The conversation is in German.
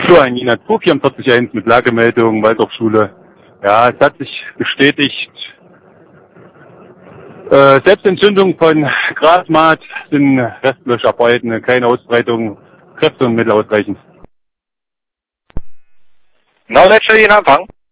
Florian Jenert, 24441 mit Lagemeldung, Waldorfschule. Ja, es hat sich bestätigt, Selbstentzündung von Grasmaat, sind Restlöscharbeiten, keine Ausbreitung, Kräfte und Mittel ausreichend. Knowledge in Anfang.